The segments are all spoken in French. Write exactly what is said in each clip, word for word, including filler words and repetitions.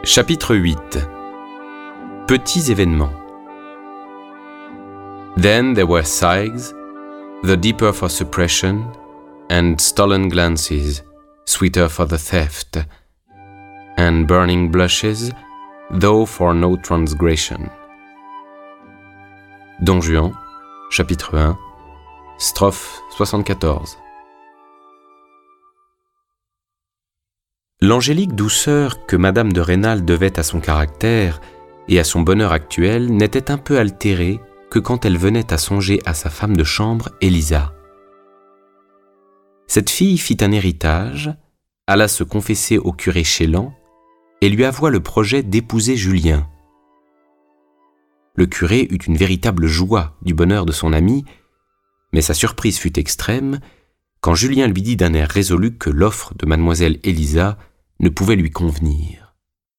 Chapitre huit. Petits événements. Then there were sighs, the deeper for suppression, and stolen glances, sweeter for the theft, and burning blushes, though for no transgression. Don Juan, chapitre un, strophe soixante-quatorze. L'angélique douceur que Madame de Rênal devait à son caractère et à son bonheur actuel n'était un peu altérée que quand elle venait à songer à sa femme de chambre, Élisa. Cette fille fit un héritage, alla se confesser au curé Chélan et lui avoua le projet d'épouser Julien. Le curé eut une véritable joie du bonheur de son ami, mais sa surprise fut extrême quand Julien lui dit d'un air résolu que l'offre de mademoiselle Élisa ne pouvait lui convenir.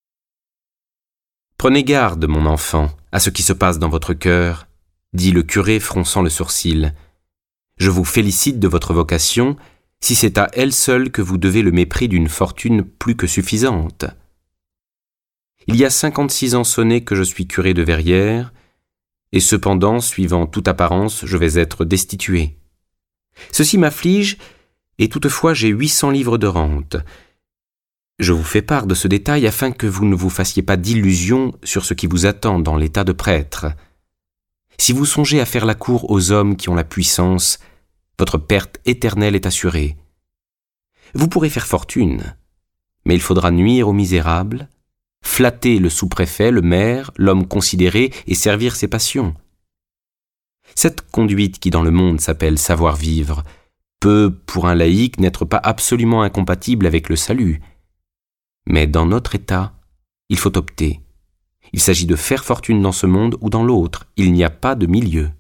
« Prenez garde, mon enfant, à ce qui se passe dans votre cœur, » dit le curé fronçant le sourcil. « Je vous félicite de votre vocation, si c'est à elle seule que vous devez le mépris d'une fortune plus que suffisante. Il y a cinquante-six ans sonnés que je suis curé de Verrières, et cependant, suivant toute apparence, je vais être destitué. Ceci m'afflige, et toutefois j'ai huit cents livres de rente. Je vous fais part de ce détail afin que vous ne vous fassiez pas d'illusions sur ce qui vous attend dans l'état de prêtre. Si vous songez à faire la cour aux hommes qui ont la puissance, votre perte éternelle est assurée. Vous pourrez faire fortune, mais il faudra nuire aux misérables, flatter le sous-préfet, le maire, l'homme considéré et servir ses passions. Cette conduite qui dans le monde s'appelle savoir-vivre peut, pour un laïc, n'être pas absolument incompatible avec le salut. Mais dans notre état, il faut opter. Il s'agit de faire fortune dans ce monde ou dans l'autre. Il n'y a pas de milieu.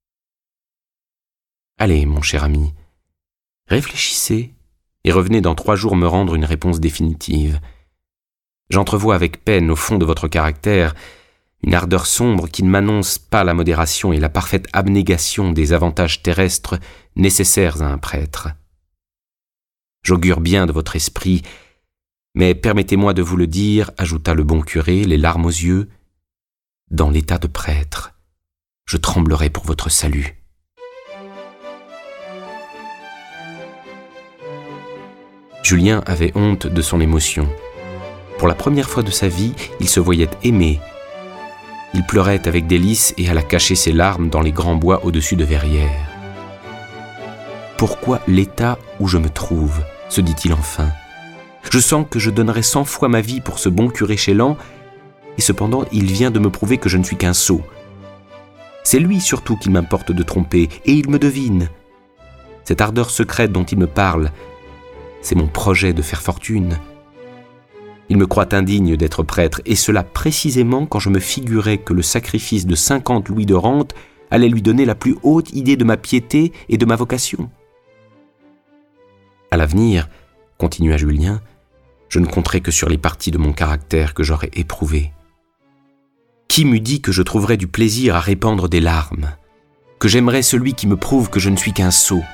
Allez, mon cher ami, réfléchissez et revenez dans trois jours me rendre une réponse définitive. J'entrevois avec peine au fond de votre caractère une ardeur sombre qui ne m'annonce pas la modération et la parfaite abnégation des avantages terrestres nécessaires à un prêtre. J'augure bien de votre esprit, mais permettez-moi de vous le dire, ajouta le bon curé, les larmes aux yeux, dans l'état de prêtre, je tremblerai pour votre salut. Julien avait honte de son émotion. Pour la première fois de sa vie, il se voyait aimé. Il pleurait avec délice et alla cacher ses larmes dans les grands bois au-dessus de Verrières. « Pourquoi l'état où je me trouve ?» se dit-il enfin. « Je sens que je donnerais cent fois ma vie pour ce bon curé Chélan, et cependant il vient de me prouver que je ne suis qu'un sot. C'est lui surtout qu'il m'importe de tromper, et il me devine. Cette ardeur secrète dont il me parle, c'est mon projet de faire fortune. Il me croit indigne d'être prêtre, et cela précisément quand je me figurais que le sacrifice de cinquante louis de rente allait lui donner la plus haute idée de ma piété et de ma vocation. À l'avenir, continua Julien, je ne compterai que sur les parties de mon caractère que j'aurais éprouvées. Qui m'eût dit que je trouverais du plaisir à répandre des larmes, que j'aimerais celui qui me prouve que je ne suis qu'un sot.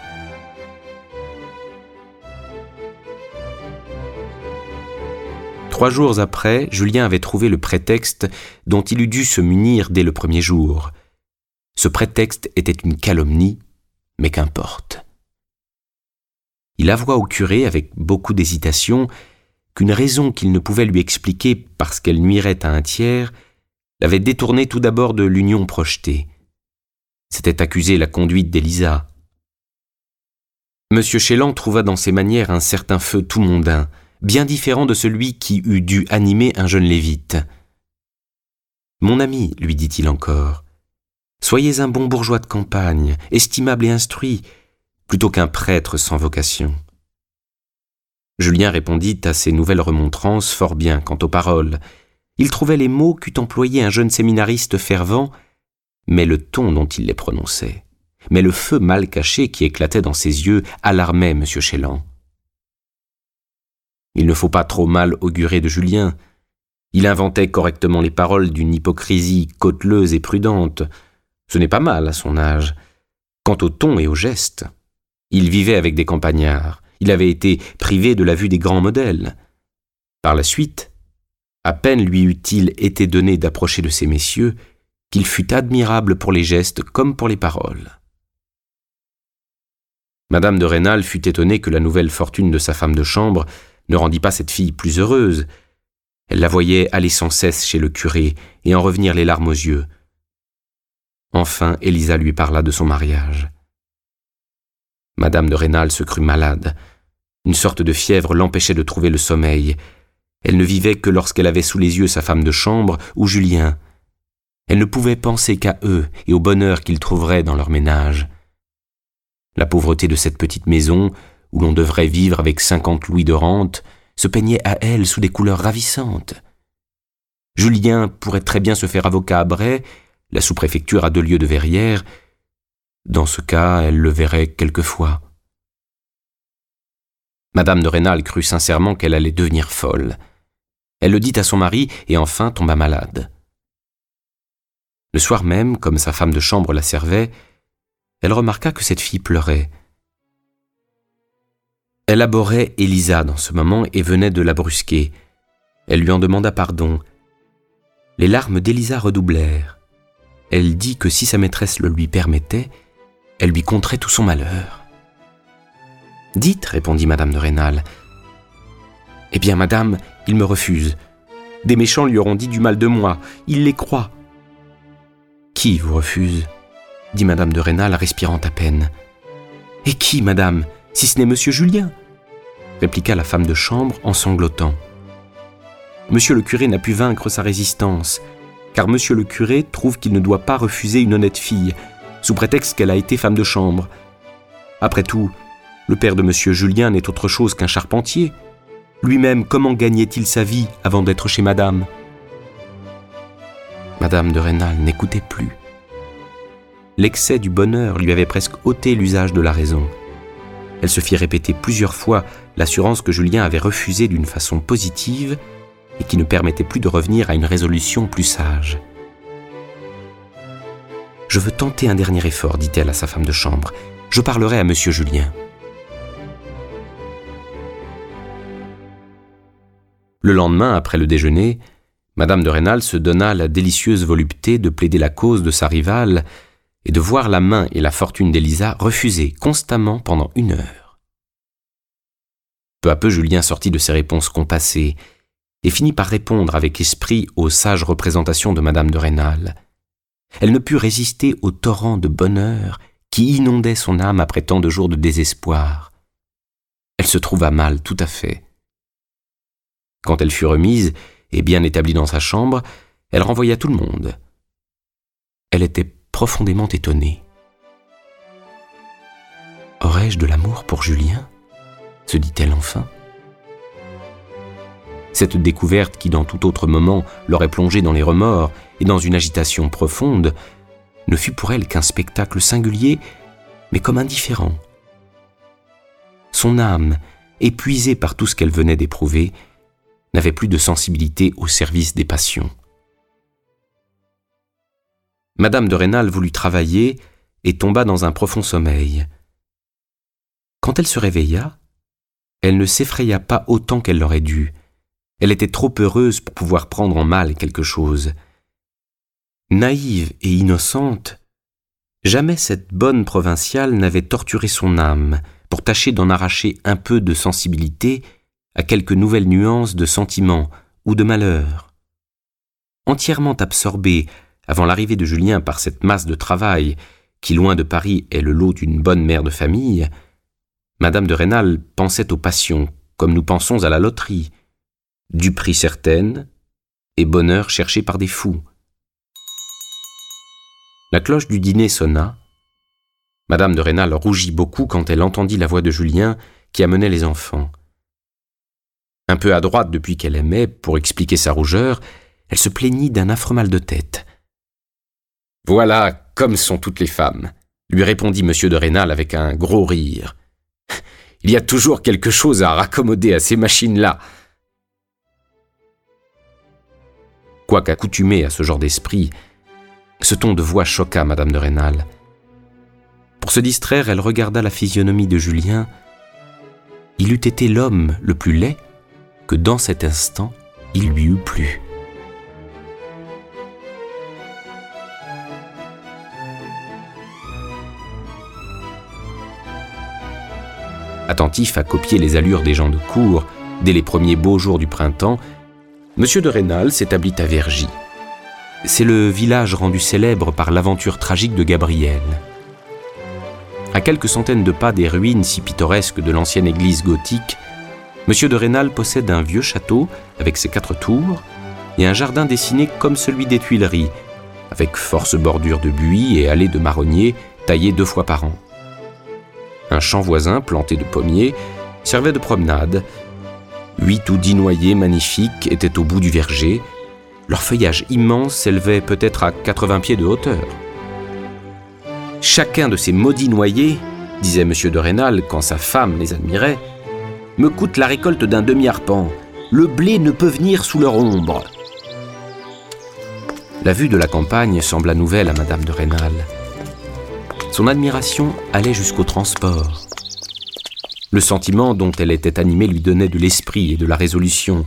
Trois jours après, Julien avait trouvé le prétexte dont il eût dû se munir dès le premier jour. Ce prétexte était une calomnie, mais qu'importe. Il avoua au curé, avec beaucoup d'hésitation, qu'une raison qu'il ne pouvait lui expliquer parce qu'elle nuirait à un tiers, l'avait détourné tout d'abord de l'union projetée. C'était accuser la conduite d'Élisa. Monsieur Chélan trouva dans ses manières un certain feu tout mondain, bien différent de celui qui eût dû animer un jeune lévite. « Mon ami, lui dit-il encore, soyez un bon bourgeois de campagne, estimable et instruit, plutôt qu'un prêtre sans vocation. » Julien répondit à ces nouvelles remontrances fort bien quant aux paroles. Il trouvait les mots qu'eût employés un jeune séminariste fervent, mais le ton dont il les prononçait, mais le feu mal caché qui éclatait dans ses yeux alarmait M. Chélan. Il ne faut pas trop mal augurer de Julien. Il inventait correctement les paroles d'une hypocrisie cauteleuse et prudente. Ce n'est pas mal à son âge. Quant au ton et au geste, il vivait avec des campagnards. Il avait été privé de la vue des grands modèles. Par la suite, À peine lui eût-il été donné d'approcher de ces messieurs qu'il fut admirable pour les gestes comme pour les paroles. Madame de Rênal fut étonnée que la nouvelle fortune de sa femme de chambre ne rendît pas cette fille plus heureuse. Elle la voyait aller sans cesse chez le curé et en revenir les larmes aux yeux. Enfin, Élisa lui parla de son mariage. Madame de Rênal se crut malade. Une sorte de fièvre l'empêchait de trouver le sommeil. Elle ne vivait que lorsqu'elle avait sous les yeux sa femme de chambre ou Julien. Elle ne pouvait penser qu'à eux et au bonheur qu'ils trouveraient dans leur ménage. La pauvreté de cette petite maison, où l'on devrait vivre avec cinquante louis de rente, se peignait à elle sous des couleurs ravissantes. Julien pourrait très bien se faire avocat à Bray, la sous-préfecture à deux lieues de Verrières. Dans ce cas, elle le verrait quelquefois. Madame de Rênal crut sincèrement qu'elle allait devenir folle. Elle le dit à son mari et enfin tomba malade. Le soir même, comme sa femme de chambre la servait, elle remarqua que cette fille pleurait. Elle abhorrait Élisa dans ce moment et venait de la brusquer. Elle lui en demanda pardon. Les larmes d'Élisa redoublèrent. Elle dit que si sa maîtresse le lui permettait, elle lui conterait tout son malheur. « Dites, répondit Madame de Rênal. « Eh bien, madame, il me refuse. Des méchants lui auront dit du mal de moi. Il les croit. »« Qui vous refuse ?» dit Madame de Rênal, respirant à peine. « Et qui, madame, si ce n'est Monsieur Julien ?» répliqua la femme de chambre en sanglotant. Monsieur le curé n'a pu vaincre sa résistance, car monsieur le curé trouve qu'il ne doit pas refuser une honnête fille, sous prétexte qu'elle a été femme de chambre. Après tout, le père de monsieur Julien n'est autre chose qu'un charpentier. Lui-même, comment gagnait-il sa vie avant d'être chez madame ? Madame de Rênal n'écoutait plus. L'excès du bonheur lui avait presque ôté l'usage de la raison. Elle se fit répéter plusieurs fois l'assurance que Julien avait refusée d'une façon positive et qui ne permettait plus de revenir à une résolution plus sage. « Je veux tenter un dernier effort, dit-elle à sa femme de chambre. Je parlerai à monsieur Julien. » Le lendemain, après le déjeuner, Madame de Rênal se donna la délicieuse volupté de plaider la cause de sa rivale et de voir la main et la fortune d'Élisa refusées constamment pendant une heure. Peu à peu, Julien sortit de ses réponses compassées et finit par répondre avec esprit aux sages représentations de Madame de Rênal. Elle ne put résister au torrent de bonheur qui inondait son âme après tant de jours de désespoir. Elle se trouva mal, tout à fait. Quand elle fut remise et bien établie dans sa chambre, elle renvoya tout le monde. Elle était profondément étonnée. « Aurais-je de l'amour pour Julien ?» se dit-elle enfin. Cette découverte qui, dans tout autre moment, l'aurait plongée dans les remords et dans une agitation profonde, ne fut pour elle qu'un spectacle singulier, mais comme indifférent. Son âme, épuisée par tout ce qu'elle venait d'éprouver, n'avait plus de sensibilité au service des passions. Madame de Rênal voulut travailler et tomba dans un profond sommeil. Quand elle se réveilla, elle ne s'effraya pas autant qu'elle l'aurait dû. Elle était trop heureuse pour pouvoir prendre en mal quelque chose. Naïve et innocente, jamais cette bonne provinciale n'avait torturé son âme pour tâcher d'en arracher un peu de sensibilité à quelques nouvelles nuances de sentiment ou de malheur. Entièrement absorbée avant l'arrivée de Julien par cette masse de travail qui, loin de Paris, est le lot d'une bonne mère de famille, Madame de Rênal pensait aux passions comme nous pensons à la loterie, duperie certaine et bonheur cherché par des fous. La cloche du dîner sonna. Madame de Rênal rougit beaucoup quand elle entendit la voix de Julien qui amenait les enfants. Un peu adroite depuis qu'elle aimait, pour expliquer sa rougeur, elle se plaignit d'un affreux mal de tête. « Voilà comme sont toutes les femmes », lui répondit monsieur de Rênal avec un gros rire. « Il y a toujours quelque chose à raccommoder à ces machines-là. » Quoique accoutumée à ce genre d'esprit, ce ton de voix choqua Madame de Rênal. Pour se distraire, elle regarda la physionomie de Julien. Il eût été l'homme le plus laid que dans cet instant il lui eût plu. Attentif à copier les allures des gens de cour, dès les premiers beaux jours du printemps, M. de Rênal s'établit à Vergy. C'est le village rendu célèbre par l'aventure tragique de Gabriel. À quelques centaines de pas des ruines si pittoresques de l'ancienne église gothique, M. de Rênal possède un vieux château avec ses quatre tours et un jardin dessiné comme celui des Tuileries, avec force bordure de buis et allées de marronniers taillées deux fois par an. Un champ voisin planté de pommiers servait de promenade. Huit ou dix noyers magnifiques étaient au bout du verger. Leur feuillage immense s'élevait peut-être à quatre-vingts pieds de hauteur. « Chacun de ces maudits noyers, disait M. de Rênal quand sa femme les admirait, me coûte la récolte d'un demi-arpent. Le blé ne peut venir sous leur ombre. » La vue de la campagne sembla nouvelle à Madame de Rênal. Son admiration allait jusqu'au transport. Le sentiment dont elle était animée lui donnait de l'esprit et de la résolution.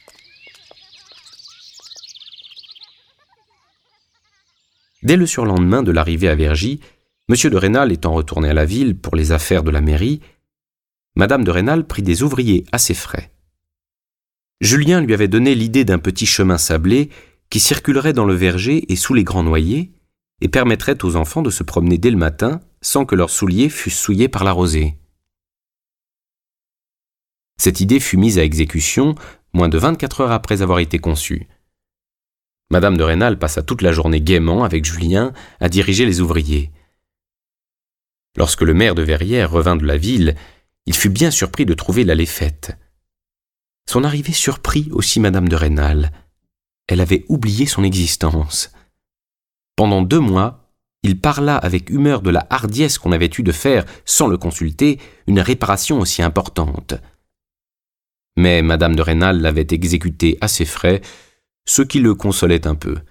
Dès le surlendemain de l'arrivée à Vergy, M. de Rênal étant retourné à la ville pour les affaires de la mairie, Madame de Rênal prit des ouvriers à ses frais. Julien lui avait donné l'idée d'un petit chemin sablé qui circulerait dans le verger et sous les grands noyers et permettrait aux enfants de se promener dès le matin sans que leurs souliers fussent souillés par la rosée. Cette idée fut mise à exécution moins de vingt-quatre heures après avoir été conçue. Madame de Rênal passa toute la journée gaiement avec Julien à diriger les ouvriers. Lorsque le maire de Verrières revint de la ville, il fut bien surpris de trouver l'allée faite. Son arrivée surprit aussi Madame de Rênal. Elle avait oublié son existence. Pendant deux mois, il parla avec humeur de la hardiesse qu'on avait eue de faire, sans le consulter, une réparation aussi importante. Mais Madame de Rênal l'avait exécutée à ses frais, ce qui le consolait un peu.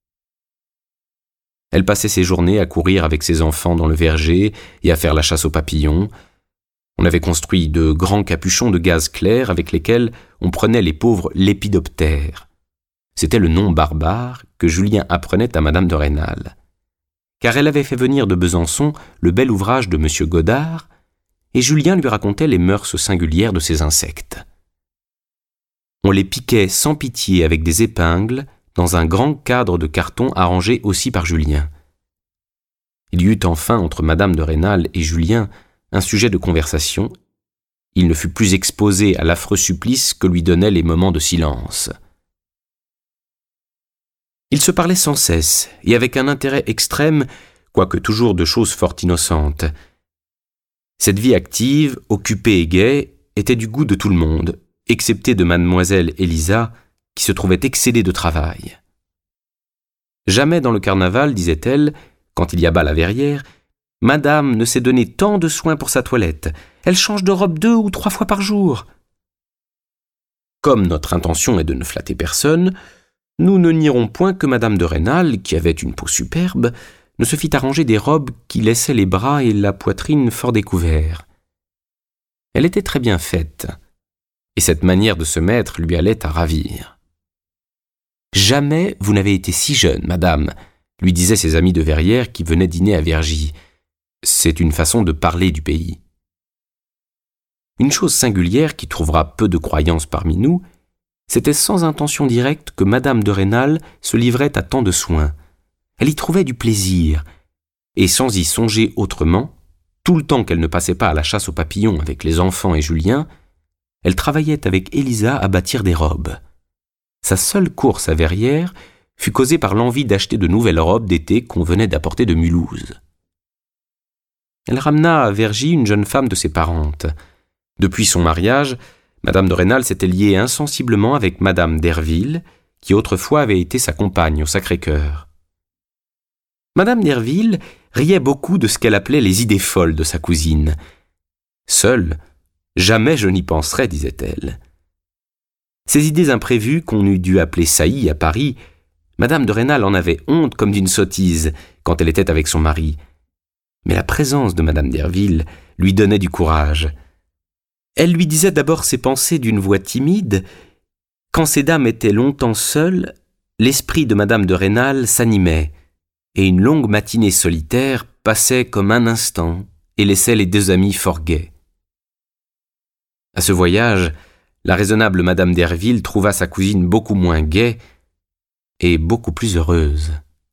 Elle passait ses journées à courir avec ses enfants dans le verger et à faire la chasse aux papillons. On avait construit de grands capuchons de gaz clair avec lesquels on prenait les pauvres lépidoptères. C'était le nom barbare que Julien apprenait à Madame de Rênal, car elle avait fait venir de Besançon le bel ouvrage de M. Godard, et Julien lui racontait les mœurs singulières de ces insectes. On les piquait sans pitié avec des épingles dans un grand cadre de carton arrangé aussi par Julien. Il y eut enfin entre Madame de Rênal et Julien un sujet de conversation. Il ne fut plus exposé à l'affreux supplice que lui donnaient les moments de silence. Ils se parlaient sans cesse, et avec un intérêt extrême, quoique toujours de choses fort innocentes. Cette vie active, occupée et gaie, était du goût de tout le monde, excepté de mademoiselle Élisa, qui se trouvait excédée de travail. Jamais dans le carnaval, disait-elle, quand il y a bal à Verrières, Madame ne s'est donné tant de soin pour sa toilette. Elle change de robe deux ou trois fois par jour. Comme notre intention est de ne flatter personne, nous ne nierons point que Madame de Rênal, qui avait une peau superbe, ne se fit arranger des robes qui laissaient les bras et la poitrine fort découverts. Elle était très bien faite, et cette manière de se mettre lui allait à ravir. « Jamais vous n'avez été si jeune, madame », lui disaient ses amis de Verrières qui venaient dîner à Vergy. C'est une façon de parler du pays. Une chose singulière qui trouvera peu de croyance parmi nous, c'était sans intention directe que Madame de Rênal se livrait à tant de soins. Elle y trouvait du plaisir, et sans y songer autrement, tout le temps qu'elle ne passait pas à la chasse aux papillons avec les enfants et Julien, elle travaillait avec Élisa à bâtir des robes. Sa seule course à Verrières fut causée par l'envie d'acheter de nouvelles robes d'été qu'on venait d'apporter de Mulhouse. Elle ramena à Vergy une jeune femme de ses parentes. Depuis son mariage, Madame de Rênal s'était liée insensiblement avec Madame d'Herville, qui autrefois avait été sa compagne au Sacré-Cœur. Madame d'Herville riait beaucoup de ce qu'elle appelait les idées folles de sa cousine. « Seule, jamais je n'y penserais, disait-elle. » Ces idées imprévues qu'on eût dû appeler saillies à Paris, Madame de Rênal en avait honte comme d'une sottise quand elle était avec son mari. Mais la présence de Madame d'Herville lui donnait du courage. Elle lui disait d'abord ses pensées d'une voix timide. Quand ces dames étaient longtemps seules, l'esprit de madame de Rênal s'animait, et une longue matinée solitaire passait comme un instant et laissait les deux amis fort gais. À ce voyage, la raisonnable madame Derville trouva sa cousine beaucoup moins gaie et beaucoup plus heureuse.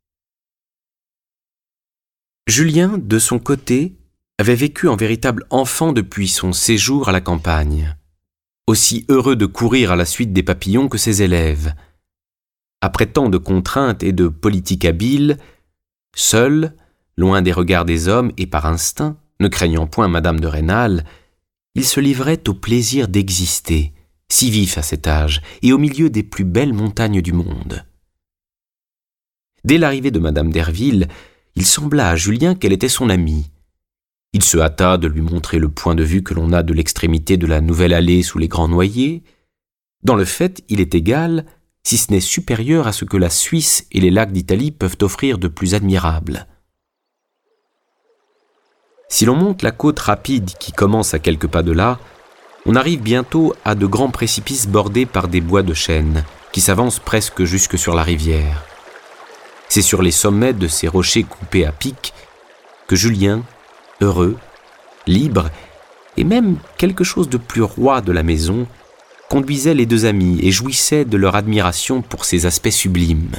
Julien, de son côté, avait vécu en véritable enfant depuis son séjour à la campagne, aussi heureux de courir à la suite des papillons que ses élèves. Après tant de contraintes et de politique habile, seul, loin des regards des hommes et par instinct, ne craignant point madame de Rênal, il se livrait au plaisir d'exister, si vif à cet âge, et au milieu des plus belles montagnes du monde. Dès l'arrivée de madame Derville, il sembla à Julien qu'elle était son amie. Il se hâta de lui montrer le point de vue que l'on a de l'extrémité de la nouvelle allée sous les grands noyers. Dans le fait, il est égal, si ce n'est supérieur à ce que la Suisse et les lacs d'Italie peuvent offrir de plus admirable. Si l'on monte la côte rapide qui commence à quelques pas de là, on arrive bientôt à de grands précipices bordés par des bois de chênes qui s'avancent presque jusque sur la rivière. C'est sur les sommets de ces rochers coupés à pic que Julien, heureux, libre, et même quelque chose de plus roi de la maison, conduisait les deux amis et jouissait de leur admiration pour ces aspects sublimes.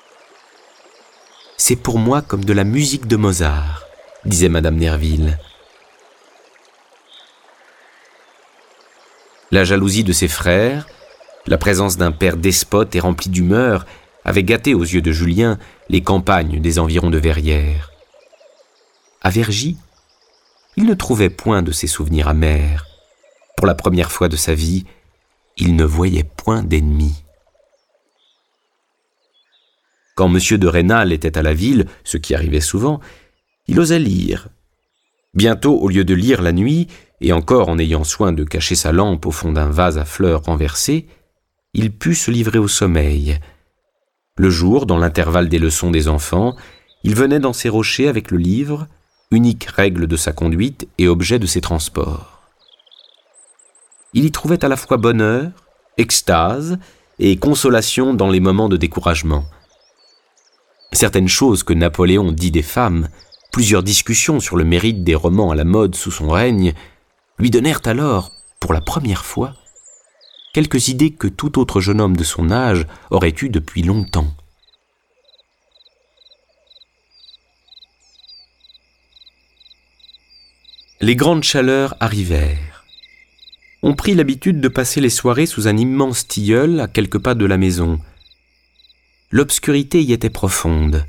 « C'est pour moi comme de la musique de Mozart », disait madame Derville. La jalousie de ses frères, la présence d'un père despote et rempli d'humeur, avait gâté aux yeux de Julien les campagnes des environs de Verrières. À Vergy, il ne trouvait point de ses souvenirs amers. Pour la première fois de sa vie, il ne voyait point d'ennemis. Quand M. de Rênal était à la ville, ce qui arrivait souvent, il osait lire. Bientôt, au lieu de lire la nuit, et encore en ayant soin de cacher sa lampe au fond d'un vase à fleurs renversé, il put se livrer au sommeil. Le jour, dans l'intervalle des leçons des enfants, il venait dans ses rochers avec le livre, unique règle de sa conduite et objet de ses transports. Il y trouvait à la fois bonheur, extase et consolation dans les moments de découragement. Certaines choses que Napoléon dit des femmes, plusieurs discussions sur le mérite des romans à la mode sous son règne, lui donnèrent alors, pour la première fois, quelques idées que tout autre jeune homme de son âge aurait eues depuis longtemps. Les grandes chaleurs arrivèrent. On prit l'habitude de passer les soirées sous un immense tilleul à quelques pas de la maison. L'obscurité y était profonde.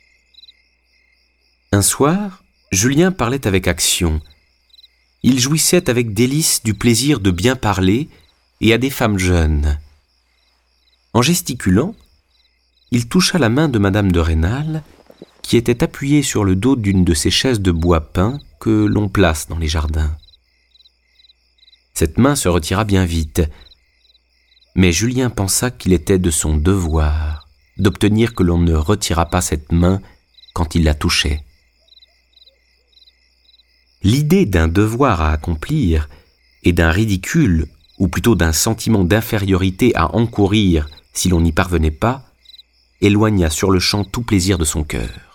Un soir, Julien parlait avec action. Il jouissait avec délice du plaisir de bien parler et à des femmes jeunes. En gesticulant, il toucha la main de madame de Rênal, qui était appuyée sur le dos d'une de ces chaises de bois peint que l'on place dans les jardins. Cette main se retira bien vite, mais Julien pensa qu'il était de son devoir d'obtenir que l'on ne retirât pas cette main quand il la touchait. L'idée d'un devoir à accomplir et d'un ridicule, ou plutôt d'un sentiment d'infériorité à encourir si l'on n'y parvenait pas, éloigna sur le champ tout plaisir de son cœur.